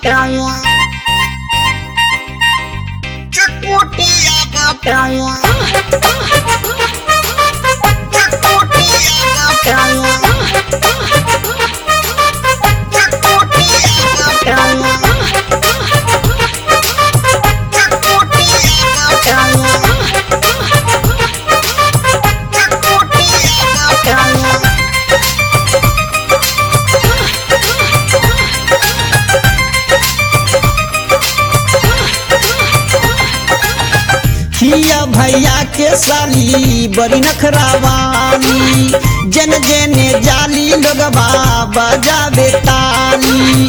botão. Chucutia botão. Chucutia botão. Chucutia botão. Chucutia botão. हिया भैया के साली बड़ी नखरावाली, जन जने जाली लोगबा बजावे ताली।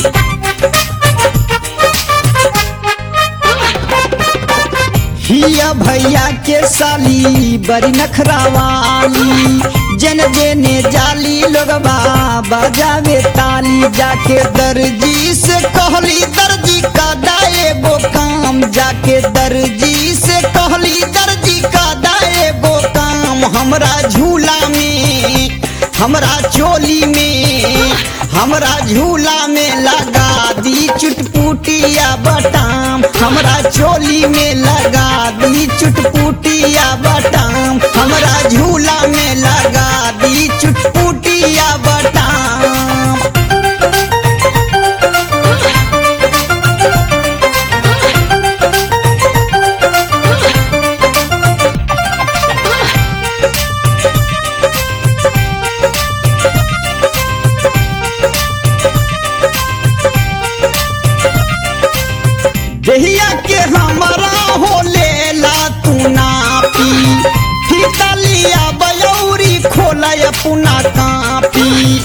हिया भैया के साली बड़ी नखरावाली, जन जने जाली लोगबा बजावे ताली। जाके दर्जी से कहली दर्जी का दाए वो काम, जाके दर्जी से कहली दर्जी का दाए वो काम। हमरा झूला में, हमरा चोली में, हमरा झूला में लगा दी चुटपुटिया बटाम। हमरा चोली में लगा दी चुटपुटिया बटाम। हमरा झूला में लगा दी चुटपुटिया बटाम। देहिया के हमारा हो लेला तू नापी, फीता लिया बयौरी खोला अपना कापी।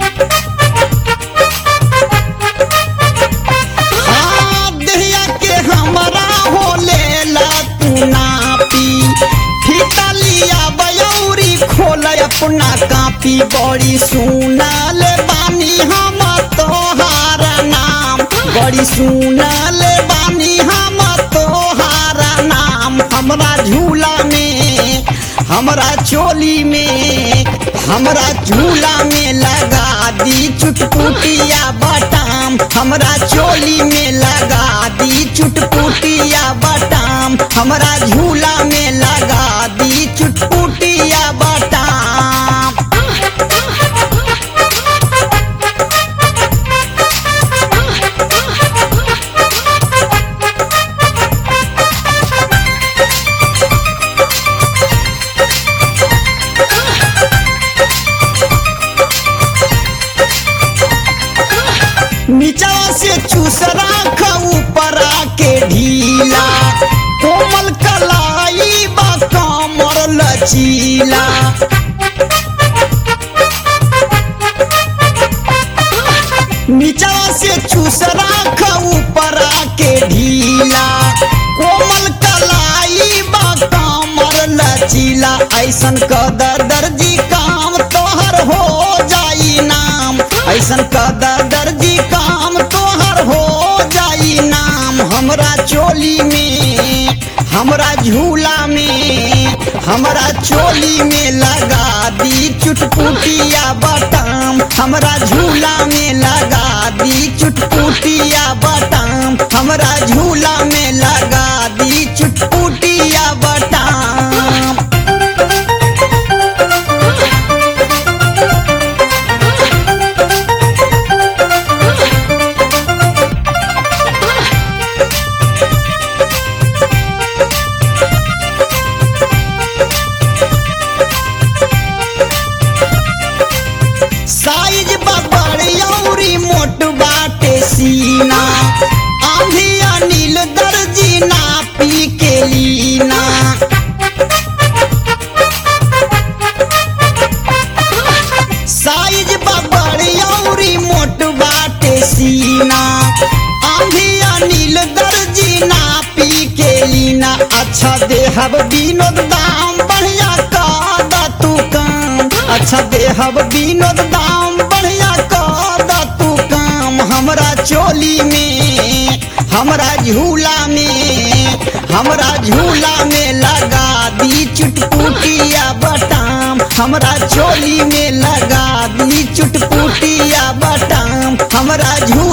हाँ देहिया के हमारा हो लेला तू नापी, फीता लिया बयौरी खोला अपना कापी। बड़ी सुनल बानी हम तोहारा नाम, बड़ी सुनल बानी हम तोहारा नाम। हमरा झूला में, हमरा चोली में, हमरा झूला में लगा दी चुटपुटिया बटाम। हमरा चोली में लगा दी चुटपुटिया बटाम। हमरा झूला में लगा दी चुटपुटिया बटाम। नीचवा से चूस राख ऊपर के ढीला, कोमल कलाई बा कमर लचीला। नीचवा से चूस राख ऊपर के ढीला, कोमल कलाई बा कमर लचीला। ऐसन कदर दर्जी काम तोहर हो जाई नाम, ऐसन कदर दर्जी काम तोहर हो जाई नाम। हमरा चोली में, हमरा झूला में, हमरा चोली में लगा दी चुटपुटिया बटाम। हमरा झूला में लगा दी चुटपुटिया बटाम। हमरा झूला में लगा दी चुटपुटिया बटाम। साइज बड़ी औरी मोट बाटे सीना, आंधी अनिल दर्जी नापी के लीना। साइज बड़ी औरी मोट बाटे सीना, आंधी अनिल दर्जी नापी के लीना। अच्छा देहब विनोद दाम बढ़िया का तू काम, अच्छा देहब विनोद दाम बढ़िया कर तू काम। हमरा चोली में, हमरा झूला में, हमरा झूला में लगा दी चुटपुटिया बटाम। हमरा चोली में लगा दी चुटपुटिया बटाम। हमरा झूला